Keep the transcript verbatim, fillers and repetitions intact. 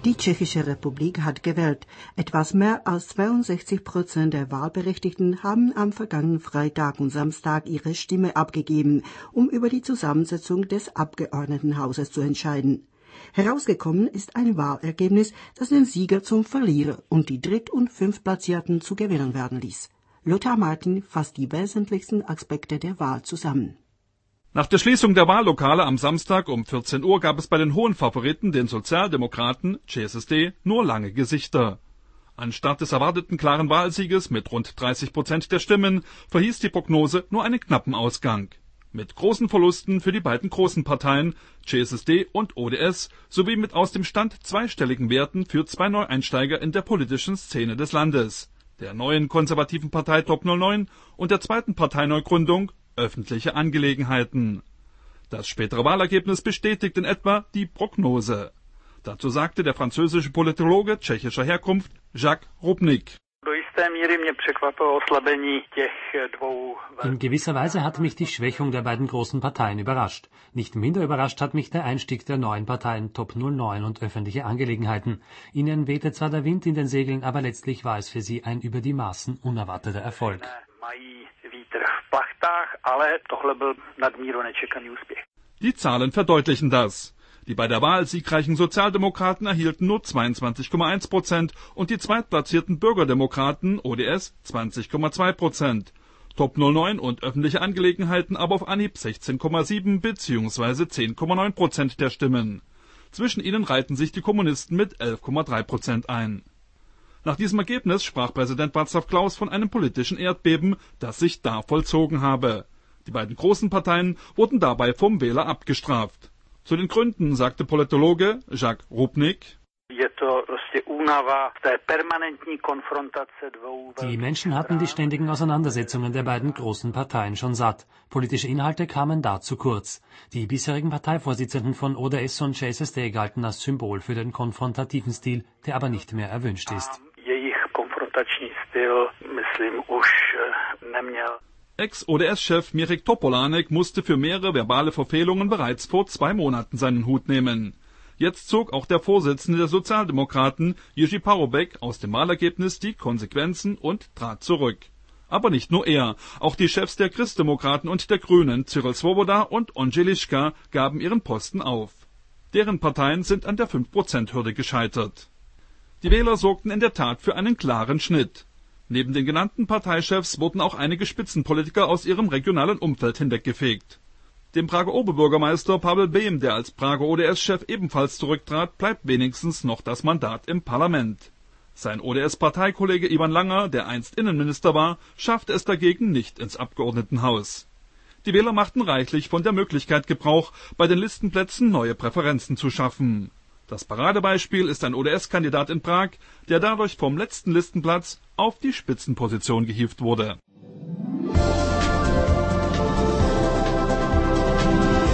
Die Tschechische Republik hat gewählt. Etwas mehr als zweiundsechzig Prozent der Wahlberechtigten haben am vergangenen Freitag und Samstag ihre Stimme abgegeben, um über die Zusammensetzung des Abgeordnetenhauses zu entscheiden. Herausgekommen ist ein Wahlergebnis, das den Sieger zum Verlierer und die Dritt- und Fünftplatzierten zu Gewinnern werden ließ. Lothar Martin fasst die wesentlichsten Aspekte der Wahl zusammen. Nach der Schließung der Wahllokale am Samstag um vierzehn Uhr gab es bei den hohen Favoriten, den Sozialdemokraten, C S S D, nur lange Gesichter. Anstatt des erwarteten klaren Wahlsieges mit rund dreißig Prozent der Stimmen verhieß die Prognose nur einen knappen Ausgang. Mit großen Verlusten für die beiden großen Parteien, C S S D und O D S, sowie mit aus dem Stand zweistelligen Werten für zwei Neueinsteiger in der politischen Szene des Landes, der neuen konservativen Partei Top null neun und der zweiten Parteineugründung Öffentliche Angelegenheiten. Das spätere Wahlergebnis bestätigt in etwa die Prognose. Dazu sagte der französische Politologe tschechischer Herkunft Jacques Rupnik. In gewisser Weise hat mich die Schwächung der beiden großen Parteien überrascht. Nicht minder überrascht hat mich der Einstieg der neuen Parteien Top null neun und Öffentliche Angelegenheiten. Ihnen wehte zwar der Wind in den Segeln, aber letztlich war es für sie ein über die Maßen unerwarteter Erfolg. Die Zahlen verdeutlichen das. Die bei der Wahl siegreichen Sozialdemokraten erhielten nur zweiundzwanzig Komma eins Prozent und die zweitplatzierten Bürgerdemokraten O D S zwanzig Komma zwei Prozent. Top null neun und Öffentliche Angelegenheiten aber auf Anhieb sechzehn Komma sieben bzw. zehn Komma neun Prozent der Stimmen. Zwischen ihnen reihten sich die Kommunisten mit elf Komma drei Prozent ein. Nach diesem Ergebnis sprach Präsident Václav Klaus von einem politischen Erdbeben, das sich da vollzogen habe. Die beiden großen Parteien wurden dabei vom Wähler abgestraft. Zu den Gründen sagte Politologe Jacques Rupnik: Die Menschen hatten die ständigen Auseinandersetzungen der beiden großen Parteien schon satt. Politische Inhalte kamen da zu kurz. Die bisherigen Parteivorsitzenden von O D S und C S S D galten als Symbol für den konfrontativen Stil, der aber nicht mehr erwünscht ist. Ex-O D S-Chef Mirek Topolánek musste für mehrere verbale Verfehlungen bereits vor zwei Monaten seinen Hut nehmen. Jetzt zog auch der Vorsitzende der Sozialdemokraten, Jiří Paroubek, aus dem Wahlergebnis die Konsequenzen und trat zurück. Aber nicht nur er, auch die Chefs der Christdemokraten und der Grünen, Cyril Svoboda und Ondřej Liška, gaben ihren Posten auf. Deren Parteien sind an der fünf Prozent Hürde gescheitert. Die Wähler sorgten in der Tat für einen klaren Schnitt. Neben den genannten Parteichefs wurden auch einige Spitzenpolitiker aus ihrem regionalen Umfeld hinweggefegt. Dem Prager Oberbürgermeister Pavel Bem, der als Prager O D S-Chef ebenfalls zurücktrat, bleibt wenigstens noch das Mandat im Parlament. Sein O D S-Parteikollege Ivan Langer, der einst Innenminister war, schaffte es dagegen nicht ins Abgeordnetenhaus. Die Wähler machten reichlich von der Möglichkeit Gebrauch, bei den Listenplätzen neue Präferenzen zu schaffen. Das Paradebeispiel ist ein O D S-Kandidat in Prag, der dadurch vom letzten Listenplatz auf die Spitzenposition gehievt wurde.